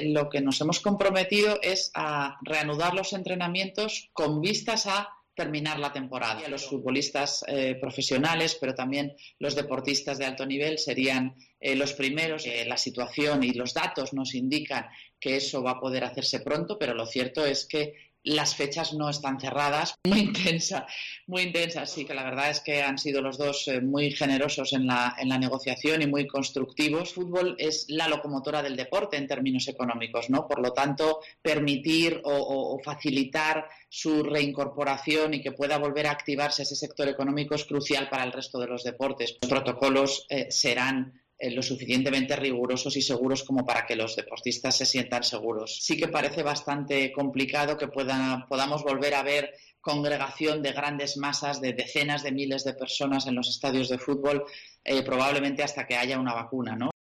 lo que nos hemos comprometido es a reanudar los entrenamientos con vistas a terminar la temporada. Los futbolistas profesionales, pero también los deportistas de alto nivel serían los primeros. La situación y los datos nos indican que eso va a poder hacerse pronto, pero lo cierto es que las fechas no están cerradas. Muy intensa. Sí, que la verdad es que han sido los dos muy generosos en la negociación y muy constructivos. El fútbol es la locomotora del deporte en términos económicos, ¿no? Por lo tanto, permitir o facilitar su reincorporación y que pueda volver a activarse ese sector económico es crucial para el resto de los deportes. Los protocolos serán lo suficientemente rigurosos y seguros como para que los deportistas se sientan seguros. Sí que parece bastante complicado que podamos volver a ver congregación de grandes masas, de decenas de miles de personas en los estadios de fútbol, probablemente hasta que haya una vacuna, ¿no?